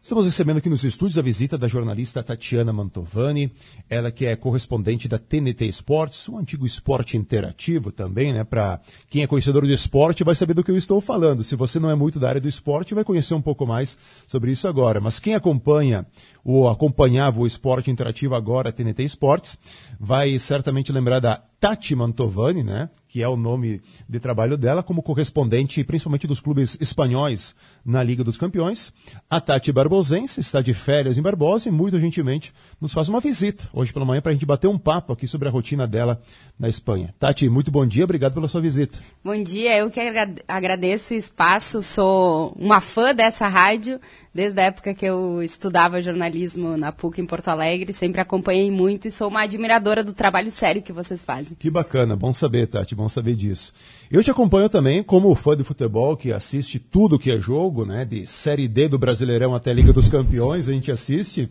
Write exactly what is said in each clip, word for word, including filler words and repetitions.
Estamos recebendo aqui nos estúdios a visita da jornalista Tatiana Mantovani, ela que é correspondente da T N T Esportes, um antigo esporte interativo também, né? Para quem é conhecedor do esporte vai saber do que eu estou falando. Se você não é muito da área do esporte, vai conhecer um pouco mais sobre isso agora. Mas quem acompanha ou acompanhava o esporte interativo agora, a T N T Esportes, vai certamente lembrar da Tati Mantovani, né? Que é o nome de trabalho dela, como correspondente principalmente dos clubes espanhóis na Liga dos Campeões. A Tati Barbosense está de férias em Barbosa e muito gentilmente nos faz uma visita hoje pela manhã para a gente bater um papo aqui sobre a rotina dela na Espanha. Tati, muito bom dia, obrigado pela sua visita. Bom dia, eu que agradeço o espaço, sou uma fã dessa rádio, desde a época que eu estudava jornalismo na P U C em Porto Alegre, sempre acompanhei muito e sou uma admiradora do trabalho sério que vocês fazem. Que bacana, bom saber, Tati, bom saber disso. Eu te acompanho também como fã de futebol, que assiste tudo que é jogo, né, de Série D do Brasileirão até a Liga dos Campeões, a gente assiste.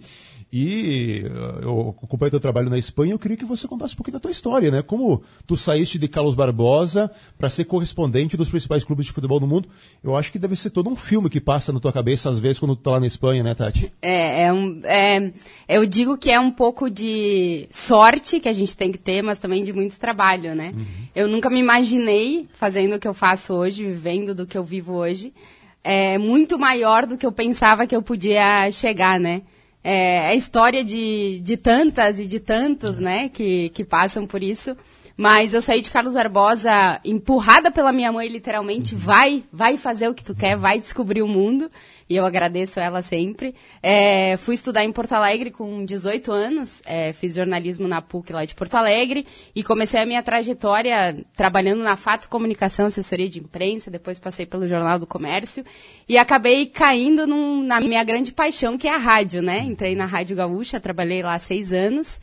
E eu acompanho teu trabalho na Espanha, eu queria que você contasse um pouquinho da tua história, né? Como tu saíste de Carlos Barbosa para ser correspondente dos principais clubes de futebol do mundo. Eu acho que deve ser todo um filme que passa na tua cabeça, às vezes, quando tu tá lá na Espanha, né, Tati? É, é, um, é, eu digo que é um pouco de sorte que a gente tem que ter, mas também de muito trabalho, né? Uhum. Eu nunca me imaginei fazendo o que eu faço hoje, vivendo do que eu vivo hoje. É muito maior do que eu pensava que eu podia chegar, né? É a história de, de tantas e de tantos, né, que, que passam por isso. Mas eu saí de Carlos Barbosa empurrada pela minha mãe, literalmente, vai, vai fazer o que tu quer, vai descobrir o mundo. E eu agradeço ela sempre. É, fui estudar em Porto Alegre com dezoito anos, é, fiz jornalismo na P U C lá de Porto Alegre e comecei a minha trajetória trabalhando na Fato Comunicação, assessoria de imprensa, depois passei pelo Jornal do Comércio e acabei caindo num, na minha grande paixão, que é a rádio, né? Entrei na Rádio Gaúcha, trabalhei lá há seis anos.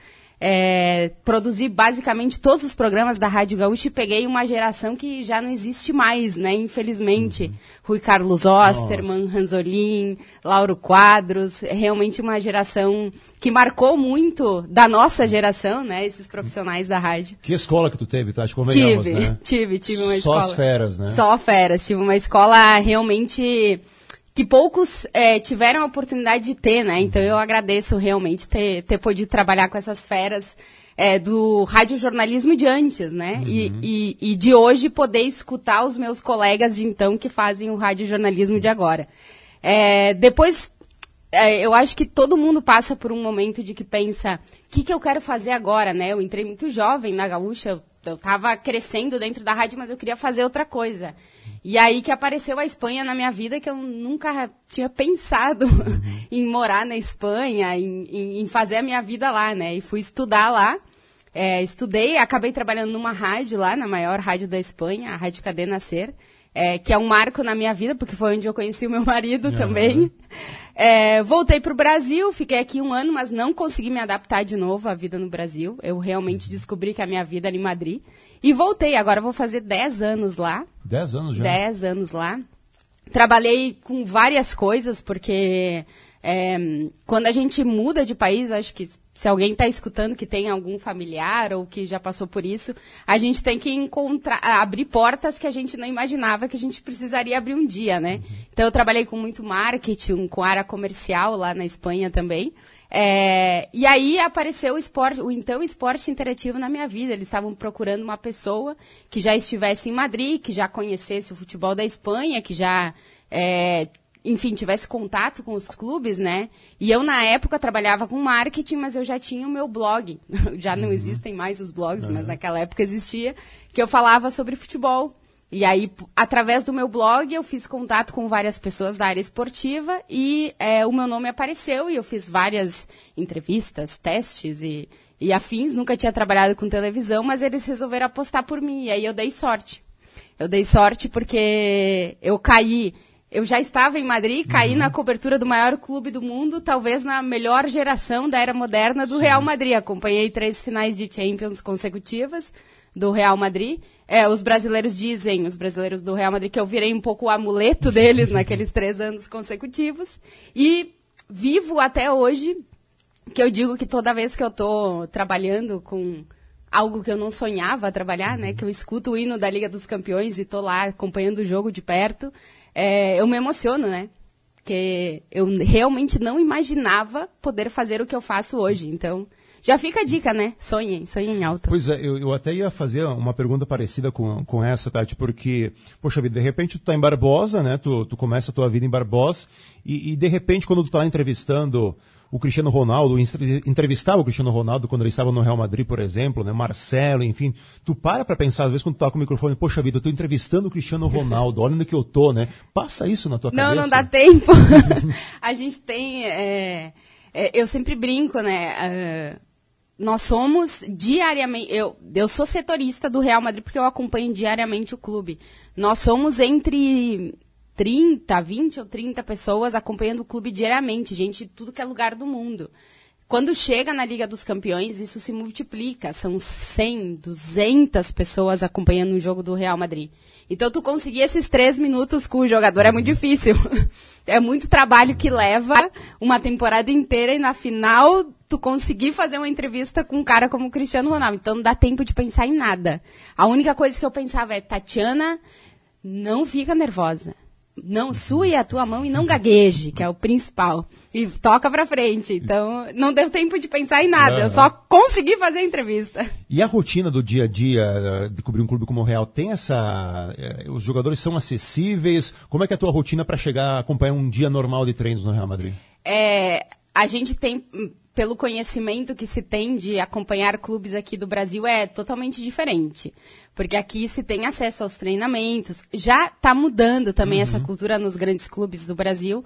É, produzi basicamente todos os programas da Rádio Gaúcha e peguei uma geração que já não existe mais, né, infelizmente. Uhum. Rui Carlos Osterman, Nossa. Ranzolin, Lauro Quadros, realmente uma geração que marcou muito da nossa geração, né, esses profissionais da rádio. Que escola que tu teve, Tati? Convenhamos, tive, né? Tive, tive uma Só escola. Só as feras, né? Só feras, tive uma escola realmente que poucos é, tiveram a oportunidade de ter, né? Então eu agradeço realmente ter, ter podido trabalhar com essas feras é, do radiojornalismo de antes, né? Uhum. E, e, e de hoje poder escutar os meus colegas de então que fazem o radiojornalismo de agora. É, depois, é, eu acho que todo mundo passa por um momento de que pensa, o que, que eu quero fazer agora, né? Eu entrei muito jovem na Gaúcha, eu estava crescendo dentro da rádio, mas eu queria fazer outra coisa. E aí que apareceu a Espanha na minha vida, que eu nunca tinha pensado uhum. em morar na Espanha, em, em, em fazer a minha vida lá, né? E fui estudar lá, é, estudei, acabei trabalhando numa rádio lá, na maior rádio da Espanha, a Rádio Cadena Ser, é, que é um marco na minha vida, porque foi onde eu conheci o meu marido uhum. também. É, voltei para o Brasil, fiquei aqui um ano, mas não consegui me adaptar de novo à vida no Brasil. Eu realmente descobri que a minha vida era em Madrid. E voltei, agora vou fazer dez anos lá. dez anos já? dez anos lá. Trabalhei com várias coisas, porque é, quando a gente muda de país, acho que se alguém está escutando que tem algum familiar ou que já passou por isso, a gente tem que encontrar, abrir portas que a gente não imaginava que a gente precisaria abrir um dia, né? Uhum. Então eu trabalhei com muito marketing, com área comercial lá na Espanha também. É, e aí apareceu o esporte, o então esporte interativo na minha vida. Eles estavam procurando uma pessoa que já estivesse em Madrid, que já conhecesse o futebol da Espanha, que já, é, enfim, tivesse contato com os clubes, né? E eu, na época, trabalhava com marketing, mas eu já tinha o meu blog. Já não uhum. existem mais os blogs, uhum. mas naquela época existia, que eu falava sobre futebol. E aí, através do meu blog, eu fiz contato com várias pessoas da área esportiva e é, o meu nome apareceu e eu fiz várias entrevistas, testes e, e afins. Nunca tinha trabalhado com televisão, mas eles resolveram apostar por mim. E aí eu dei sorte. Eu dei sorte porque eu caí... Eu já estava em Madrid, caí uhum. na cobertura do maior clube do mundo, talvez na melhor geração da era moderna do Sim. Real Madrid. Acompanhei três finais de Champions consecutivas do Real Madrid. É, os brasileiros dizem, os brasileiros do Real Madrid, que eu virei um pouco o amuleto deles naqueles três anos consecutivos. E vivo até hoje, que eu digo que toda vez que eu estou trabalhando com algo que eu não sonhava trabalhar, né, que eu escuto o hino da Liga dos Campeões e estou lá acompanhando o jogo de perto, é, eu me emociono, né? Porque eu realmente não imaginava poder fazer o que eu faço hoje. Então, já fica a dica, né? Sonhem, sonhem alto. Pois é, eu, eu até ia fazer uma pergunta parecida com, com essa, Tati, porque, poxa vida, de repente tu tá em Barbosa, né? Tu, tu começa a tua vida em Barbosa e, e de repente quando tu tá lá entrevistando o Cristiano Ronaldo, entrevistava o Cristiano Ronaldo quando ele estava no Real Madrid, por exemplo, né? Marcelo, enfim. Tu para pra pensar, às vezes, quando tu tá com o microfone, poxa vida, eu tô entrevistando o Cristiano Ronaldo, olha onde que eu tô, né? Passa isso na tua não, cabeça? Não, não dá tempo. A gente tem... É, é, eu sempre brinco, né? Uh, nós somos diariamente... Eu, eu sou setorista do Real Madrid porque eu acompanho diariamente o clube. Nós somos entre... trinta, vinte ou trinta pessoas acompanhando o clube diariamente, gente de tudo que é lugar do mundo. Quando chega na Liga dos Campeões, isso se multiplica. São cem, duzentas pessoas acompanhando o jogo do Real Madrid. Então, tu conseguir esses três minutos com o jogador é muito difícil. É muito trabalho que leva uma temporada inteira e na final tu conseguir fazer uma entrevista com um cara como o Cristiano Ronaldo. Então, não dá tempo de pensar em nada. A única coisa que eu pensava é, Tatiana, não fica nervosa. Não sue a tua mão e não gagueje, que é o principal. E toca pra frente. Então, não deu tempo de pensar em nada. Uhum. Eu só consegui fazer a entrevista. E a rotina do dia a dia de cobrir um clube como o Real, tem essa... Os jogadores são acessíveis? Como é que é a tua rotina para chegar a acompanhar um dia normal de treinos no Real Madrid? É, a gente tem... Pelo conhecimento que se tem de acompanhar clubes aqui do Brasil, é totalmente diferente. Porque aqui se tem acesso aos treinamentos. Já está mudando também uhum. essa cultura nos grandes clubes do Brasil.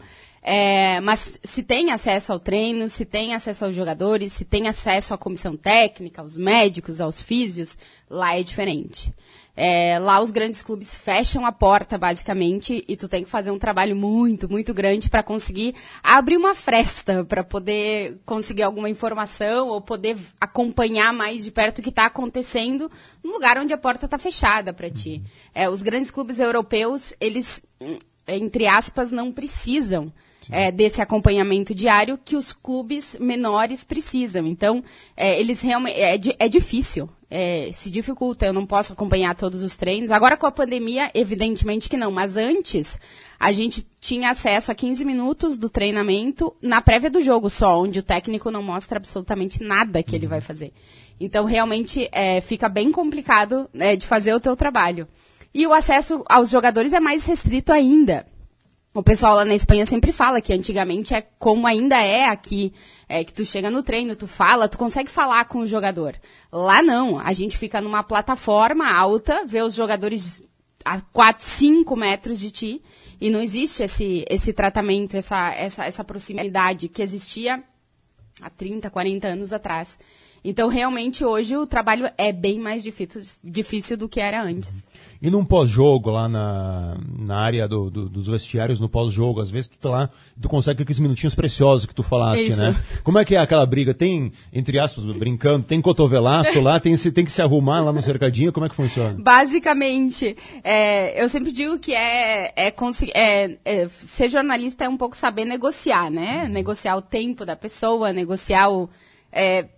É, mas se tem acesso ao treino, se tem acesso aos jogadores, se tem acesso à comissão técnica, aos médicos, aos físios, lá é diferente. É, lá os grandes clubes fecham a porta, basicamente, e tu tem que fazer um trabalho muito, muito grande para conseguir abrir uma fresta, para poder conseguir alguma informação ou poder acompanhar mais de perto o que está acontecendo no lugar onde a porta está fechada para ti. É, os grandes clubes europeus, eles, entre aspas, não precisam É, desse acompanhamento diário que os clubes menores precisam. Então, é, eles realmente é, é difícil, é, se dificulta. Eu não posso acompanhar todos os treinos. Agora, com a pandemia, evidentemente que não. Mas antes, a gente tinha acesso a quinze minutos do treinamento na prévia do jogo só, onde o técnico não mostra absolutamente nada que ele vai fazer. Então, realmente, é, fica bem complicado é, de fazer o teu trabalho. E o acesso aos jogadores é mais restrito ainda. O pessoal lá na Espanha sempre fala que antigamente é como ainda é aqui, é, que tu chega no treino, tu fala, tu consegue falar com o jogador. Lá não, a gente fica numa plataforma alta, vê os jogadores a quatro, cinco metros de ti, e não existe esse, esse tratamento, essa, essa, essa proximidade que existia há trinta, quarenta anos atrás. Então, realmente, hoje o trabalho é bem mais difícil, difícil do que era antes. E num pós-jogo, lá na, na área do, do, dos vestiários, no pós-jogo, às vezes tu tá lá, tu consegue aqueles minutinhos preciosos que tu falaste, Isso. né? Como é que é aquela briga? Tem, entre aspas, brincando, tem cotovelaço lá, tem, tem que se arrumar lá no cercadinho, como é que funciona? Basicamente, é, eu sempre digo que é, é, é, é ser jornalista é um pouco saber negociar, né? Uhum. Negociar o tempo da pessoa, negociar o... É,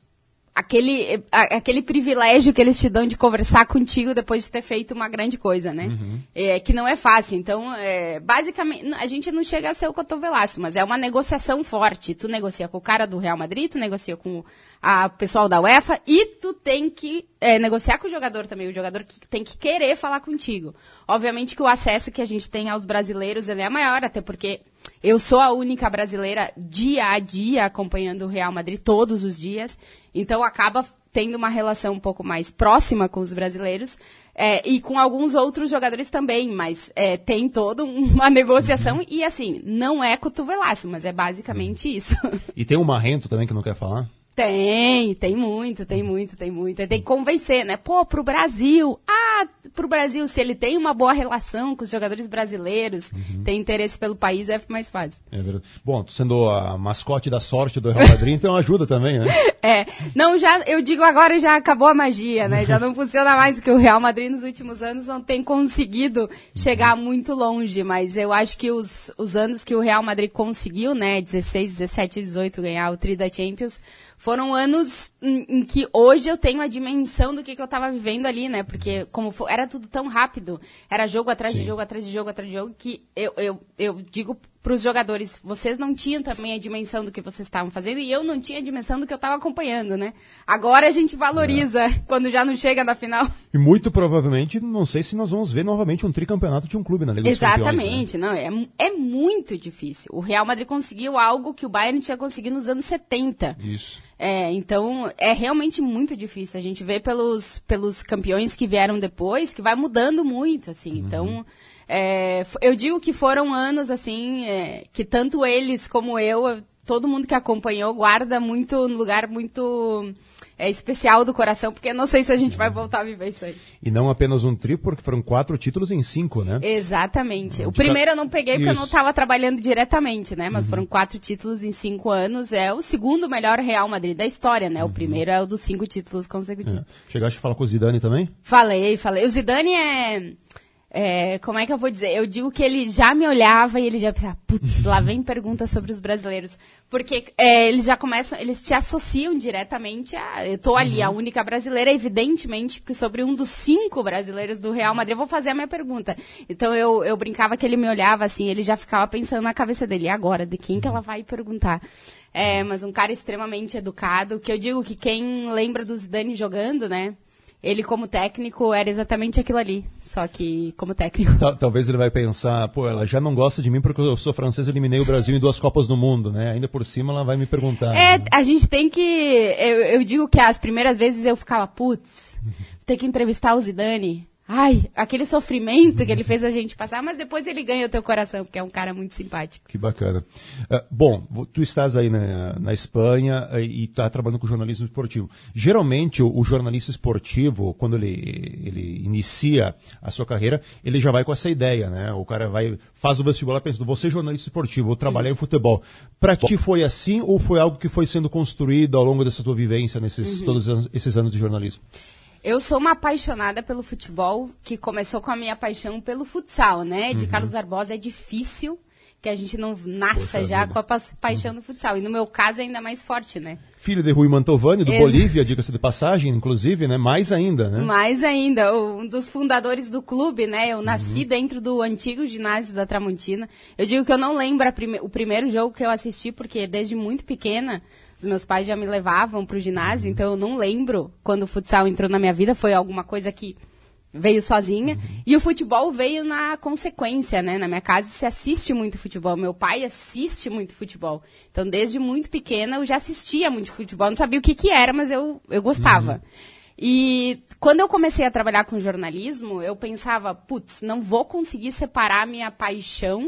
Aquele, aquele privilégio que eles te dão de conversar contigo depois de ter feito uma grande coisa, né? Uhum. É, que não é fácil. Então, é, basicamente, a gente não chega a ser o cotovelaço, mas é uma negociação forte. Tu negocia com o cara do Real Madrid, tu negocia com o pessoal da UEFA e tu tem que é, negociar com o jogador também. O jogador que tem que querer falar contigo. Obviamente que o acesso que a gente tem aos brasileiros ele é maior, até porque... Eu sou a única brasileira dia a dia acompanhando o Real Madrid todos os dias, então acaba tendo uma relação um pouco mais próxima com os brasileiros é, e com alguns outros jogadores também, mas é, tem toda uma negociação e assim, não é cotovelaço, mas é basicamente isso. E tem um marrento também que não quer falar? Tem, tem muito, tem muito, tem muito. Tem que convencer, né? Pô, pro Brasil. Ah, pro Brasil, se ele tem uma boa relação com os jogadores brasileiros, uhum. tem interesse pelo país, é mais fácil. É verdade. Bom, tu sendo a mascote da sorte do Real Madrid, então ajuda também, né? É. Não, já, eu digo agora já acabou a magia, né? Já não funciona mais, porque o Real Madrid nos últimos anos não tem conseguido chegar muito longe, mas eu acho que os, os anos que o Real Madrid conseguiu, né? dezesseis, dezessete, dezoito, ganhar o Tri da Champions, foram anos em, em que hoje eu tenho a dimensão do que, que eu estava vivendo ali, né? Porque como for, era tudo tão rápido, era jogo atrás Sim. de jogo, atrás de jogo, atrás de jogo, que eu, eu, eu digo para os jogadores, vocês não tinham também a dimensão do que vocês estavam fazendo e eu não tinha a dimensão do que eu estava acompanhando, né? Agora a gente valoriza é. quando já não chega na final. E muito provavelmente, não sei se nós vamos ver novamente um tricampeonato de um clube na Liga dos Campeões. Exatamente, né? não, é, é muito difícil. O Real Madrid conseguiu algo que o Bayern tinha conseguido nos anos setenta. Isso. É, então, é realmente muito difícil. A gente vê pelos, pelos campeões que vieram depois que vai mudando muito, assim. Uhum. Então, é, eu digo que foram anos, assim, é, que tanto eles como eu, todo mundo que acompanhou, guarda muito, um lugar muito é, especial do coração, porque eu não sei se a gente vai voltar a viver isso aí. E não apenas um tri, porque foram quatro títulos em cinco, né? Exatamente. O primeiro eu não peguei porque isso. eu não estava trabalhando diretamente, né? Mas uhum. foram quatro títulos em cinco anos. É o segundo melhor Real Madrid da história, né? Uhum. O primeiro é o dos cinco títulos consecutivos. É. Chegaste a falar com o Zidane também? Falei, falei. O Zidane é... É, como é que eu vou dizer? Eu digo que ele já me olhava e ele já pensava, putz, lá vem perguntas sobre os brasileiros. Porque é, eles já começam, eles te associam diretamente a... Eu tô ali, uhum. a única brasileira, evidentemente, porque sobre um dos cinco brasileiros do Real Madrid eu vou fazer a minha pergunta. Então eu, eu brincava que ele me olhava assim, ele já ficava pensando na cabeça dele, e agora, de quem que ela vai perguntar? É, mas um cara extremamente educado, que eu digo que quem lembra do Zidane jogando, né? Ele, como técnico, era exatamente aquilo ali, só que como técnico. Talvez ele vai pensar, pô, ela já não gosta de mim porque eu sou francês e eliminei o Brasil em duas Copas do Mundo, né? Ainda por cima ela vai me perguntar. É, né? A gente tem que... Eu, eu digo que as primeiras vezes eu ficava, putz, tem que entrevistar o Zidane. Ai, aquele sofrimento que ele fez a gente passar, mas depois ele ganha o teu coração, porque é um cara muito simpático. Que bacana. Uh, bom, tu estás aí na, na Espanha uh, e está trabalhando com jornalismo esportivo. Geralmente, o, o jornalista esportivo, quando ele, ele inicia a sua carreira, ele já vai com essa ideia, né? O cara vai, faz o vestibular pensando, vou ser jornalista esportivo, vou trabalhar uhum. em futebol. Para ti foi assim ou foi algo que foi sendo construído ao longo dessa tua vivência nesses uhum. todos esses anos de jornalismo? Eu sou uma apaixonada pelo futebol, que começou com a minha paixão pelo futsal, né? De uhum. Carlos Barbosa é difícil que a gente não nasça Poxa já vida. com a pa paixão uhum. do futsal. E no meu caso é ainda mais forte, né? Filho de Rui Mantovani, do Ex Bolívia, diga-se de passagem, inclusive, né? Mais ainda, né? Mais ainda, um dos fundadores do clube, né? Eu nasci uhum. dentro do antigo ginásio da Tramontina. Eu digo que eu não lembro a prime o primeiro jogo que eu assisti, porque desde muito pequena... Os meus pais já me levavam para o ginásio, então eu não lembro quando o futsal entrou na minha vida, foi alguma coisa que veio sozinha. Uhum. E o futebol veio na consequência, né? Na minha casa se assiste muito futebol, meu pai assiste muito futebol. Então, desde muito pequena, eu já assistia muito futebol, não sabia o que que era, mas eu, eu gostava. Uhum. E quando eu comecei a trabalhar com jornalismo, eu pensava, putz, não vou conseguir separar a minha paixão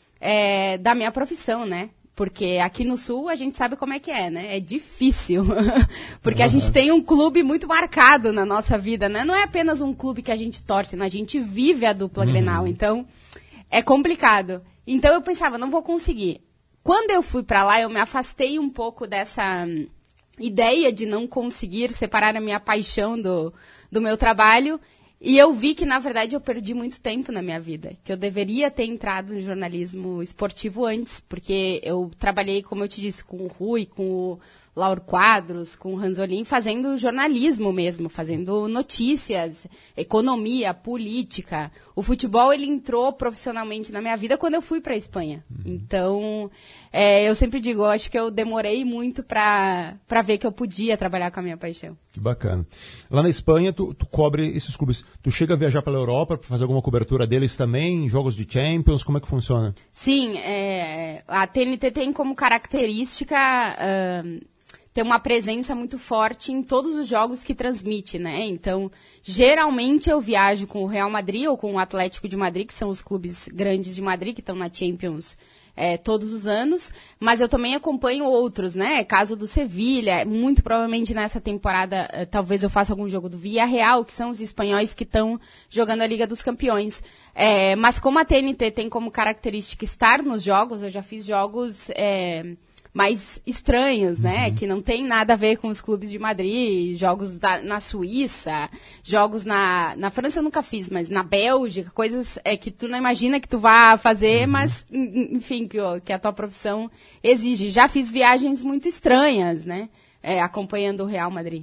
é, da minha profissão, né? Porque aqui no Sul a gente sabe como é que é, né? É difícil. Porque uhum. a gente tem um clube muito marcado na nossa vida, né? Não é apenas um clube que a gente torce, né? A gente vive a dupla uhum. Grenal. Então, é complicado. Então eu pensava, não vou conseguir. Quando eu fui pra lá, eu me afastei um pouco dessa hum, ideia de não conseguir separar a minha paixão do, do meu trabalho. E eu vi que, na verdade, eu perdi muito tempo na minha vida. Que eu deveria ter entrado no jornalismo esportivo antes. Porque eu trabalhei, como eu te disse, com o Rui, com o Lauro Quadros, com o Ranzolin, fazendo jornalismo mesmo. Fazendo notícias, economia, política. O futebol, ele entrou profissionalmente na minha vida quando eu fui para a Espanha. Uhum. Então, é, eu sempre digo, eu acho que eu demorei muito para para ver que eu podia trabalhar com a minha paixão. Que bacana. Lá na Espanha, tu, tu cobre esses clubes. Tu chega a viajar pela Europa para fazer alguma cobertura deles também, jogos de Champions, como é que funciona? Sim, é, a T N T tem como característica uh, ter uma presença muito forte em todos os jogos que transmite, né? Então, geralmente eu viajo com o Real Madrid ou com o Atlético de Madrid, que são os clubes grandes de Madrid, que estão na Champions É, todos os anos, mas eu também acompanho outros, né? Caso do Sevilha, muito provavelmente nessa temporada, eh, talvez eu faça algum jogo do Villarreal, que são os espanhóis que estão jogando a Liga dos Campeões. É, mas como a T N T tem como característica estar nos jogos, eu já fiz jogos é, mais estranhos, né? Uhum. Que não tem nada a ver com os clubes de Madrid, jogos da, na Suíça, jogos na, na França eu nunca fiz, mas na Bélgica, coisas é, que tu não imagina que tu vá fazer, uhum. mas, enfim, que, que a tua profissão exige. Já fiz viagens muito estranhas, né? É, acompanhando o Real Madrid.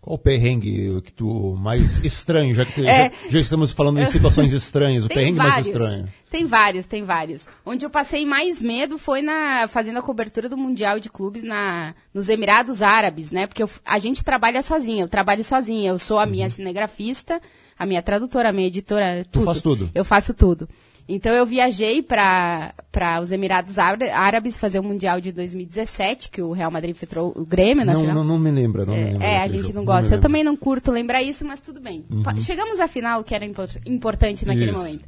Qual o perrengue que tu mais estranho, já que É. já, já estamos falando em situações estranhas, o Tem perrengue vários, mais estranho? Tem vários, tem vários. Onde eu passei mais medo foi na fazendo a cobertura do Mundial de Clubes na, nos Emirados Árabes, né? Porque eu, a gente trabalha sozinha, eu trabalho sozinha. Eu sou a minha cinegrafista, a minha tradutora, a minha editora, tudo. Tu faz tudo? Eu faço tudo. Então eu viajei para os Emirados Árabes fazer o Mundial de dois mil e dezessete, que o Real Madrid enfrentou o Grêmio na Não, final. não, não me lembra, não É, me lembra. é, a daquele gente jogo, não gosta. me Eu lembro. também não curto lembrar isso, mas tudo bem. Uhum. Chegamos à final, que era impor- importante naquele Isso. momento.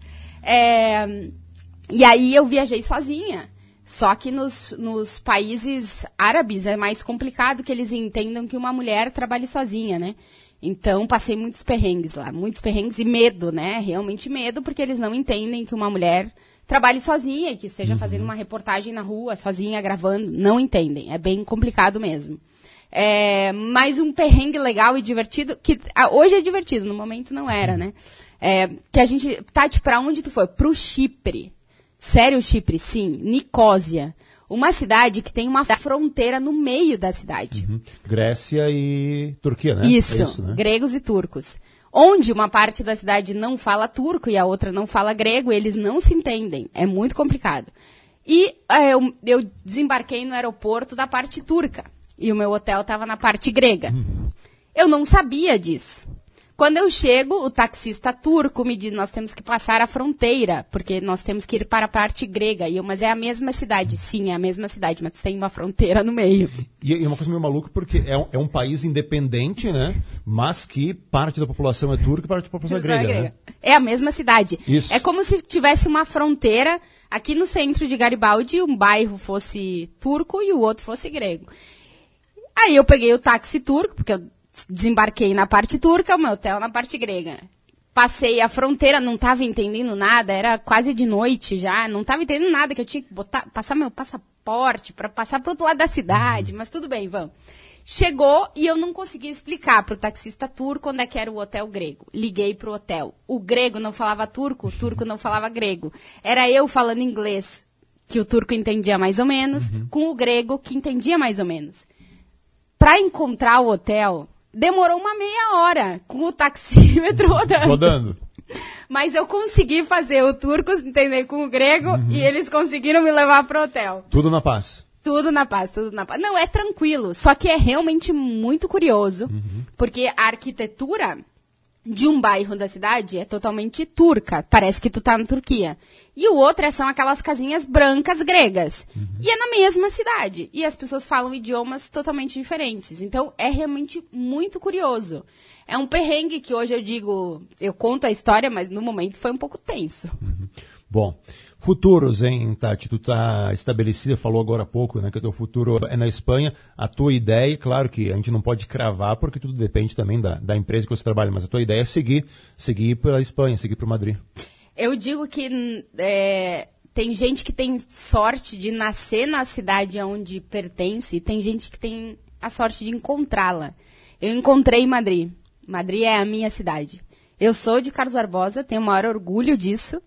É, e aí eu viajei sozinha. Só que nos, nos países árabes é mais complicado que eles entendam que uma mulher trabalhe sozinha, né? Então, passei muitos perrengues lá, muitos perrengues e medo, né? Realmente medo, porque eles não entendem que uma mulher trabalhe sozinha e que esteja Uhum. fazendo uma reportagem na rua, sozinha, gravando. Não entendem, é bem complicado mesmo. É, mas um perrengue legal e divertido, que ah, hoje é divertido, no momento não era, né? É, que a gente, Tati, pra onde tu foi? Pro Chipre. Sério, Chipre? Sim. Nicósia. Uma cidade que tem uma fronteira no meio da cidade. Uhum. Grécia e Turquia, né? Isso, É isso, né? gregos e turcos. Onde uma parte da cidade não fala turco e a outra não fala grego, eles não se entendem. É muito complicado. E é, eu, eu desembarquei no aeroporto da parte turca. E o meu hotel estava na parte grega. Uhum. Eu não sabia disso. Quando eu chego, o taxista turco me diz, nós temos que passar a fronteira, porque nós temos que ir para a parte grega. E eu, mas é a mesma cidade. Sim, é a mesma cidade, mas tem uma fronteira no meio. E é uma coisa meio maluca, porque é um, é um país independente, né? Mas que parte da população é turca e parte da população é grega, né? É a mesma cidade. Isso. É como se tivesse uma fronteira aqui no centro de Garibaldi, um bairro fosse turco e o outro fosse grego. Aí eu peguei o táxi turco, porque eu desembarquei na parte turca, o meu hotel na parte grega. Passei a fronteira, não estava entendendo nada, era quase de noite já, não estava entendendo nada, que eu tinha que botar, passar meu passaporte para passar para outro lado da cidade, mas tudo bem, vamos. Chegou e eu não conseguia explicar para o taxista turco onde é que era o hotel grego. Liguei para o hotel. O grego não falava turco, o turco não falava grego. Era eu falando inglês, que o turco entendia mais ou menos, uhum. com o grego, que entendia mais ou menos. Para encontrar o hotel, demorou uma meia hora com o taxímetro rodando. Rodando. Mas eu consegui fazer o turco entender com o grego uhum. e eles conseguiram me levar para o hotel. Tudo na paz. Tudo na paz, tudo na paz. Não, é tranquilo, só que é realmente muito curioso, uhum. porque a arquitetura de um bairro da cidade é totalmente turca, parece que tu tá na Turquia. E o outro é, são aquelas casinhas brancas gregas. Uhum. E é na mesma cidade. E as pessoas falam idiomas totalmente diferentes. Então, é realmente muito curioso. É um perrengue que hoje eu digo, eu conto a história, mas no momento foi um pouco tenso. Uhum. Bom, futuros, hein, Tati? Tu tá estabelecida, falou agora há pouco, né, que o teu futuro é na Espanha. A tua ideia, claro que a gente não pode cravar, porque tudo depende também da, da empresa que você trabalha, mas a tua ideia é seguir, seguir pela Espanha, seguir para Madrid. Eu digo que é, tem gente que tem sorte de nascer na cidade onde pertence, e tem gente que tem a sorte de encontrá-la. Eu encontrei Madrid. Madrid é a minha cidade. Eu sou de Carlos Barbosa, tenho o maior orgulho disso.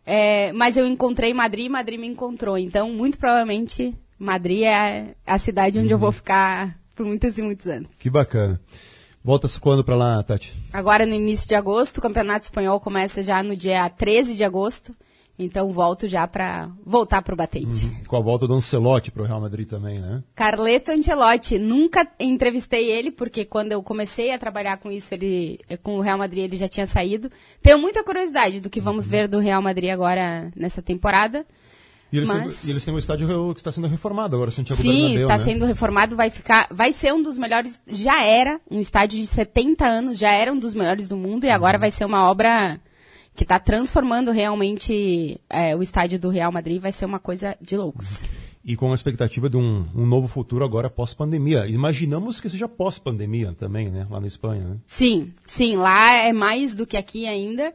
É, mas eu encontrei Madrid e Madrid me encontrou. Então, muito provavelmente, Madrid é a cidade onde uhum. eu vou ficar por muitos e muitos anos. Que bacana. Volta-se quando pra lá, Tati? Agora no início de agosto, o Campeonato Espanhol começa já no dia treze de agosto. Então, volto já para voltar pro batente. Uhum. Com a volta do Ancelotti pro Real Madrid também, né? Carleto Ancelotti. Nunca entrevistei ele, porque quando eu comecei a trabalhar com isso, ele, com o Real Madrid, ele já tinha saído. Tenho muita curiosidade do que vamos uhum. ver do Real Madrid agora nessa temporada. E eles, Mas... têm, e eles têm um estádio que está sendo reformado agora, Santiago Sim, Bernabéu, está né? sendo reformado, vai ficar, vai ser um dos melhores, já era um estádio de setenta anos, já era um dos melhores do mundo, e agora uhum. vai ser uma obra que está transformando realmente é, o estádio do Real Madrid, vai ser uma coisa de loucos. E com a expectativa de um, um novo futuro agora pós-pandemia. Imaginamos que seja pós-pandemia também, né? Lá na Espanha, né? Sim, sim. Lá é mais do que aqui ainda.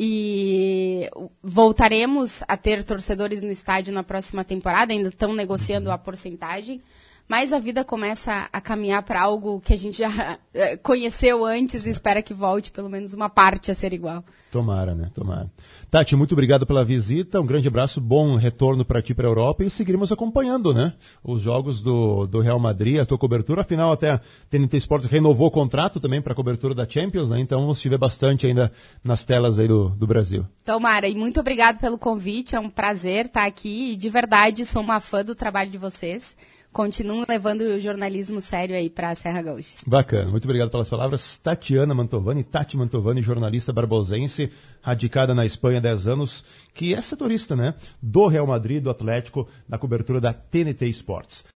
E voltaremos a ter torcedores no estádio na próxima temporada. Ainda estão negociando uhum. a porcentagem. mais a vida começa a caminhar para algo que a gente já conheceu antes e espera que volte pelo menos uma parte a ser igual. Tomara, né? Tomara. Tati, muito obrigado pela visita, um grande abraço, bom retorno para ti para a Europa e seguiremos acompanhando, né? Os jogos do, do Real Madrid, a tua cobertura, afinal até a T N T Sports renovou o contrato também para a cobertura da Champions, né? Então vamos te ver bastante ainda nas telas aí do, do Brasil. Tomara, e muito obrigado pelo convite, é um prazer estar aqui e de verdade sou uma fã do trabalho de vocês. Continuam levando o jornalismo sério aí para a Serra Gaúcha. Bacana, muito obrigado pelas palavras. Tatiana Mantovani, Tati Mantovani, jornalista barbosense, radicada na Espanha há dez anos, que é setorista, né, do Real Madrid, do Atlético, na cobertura da T N T Sports.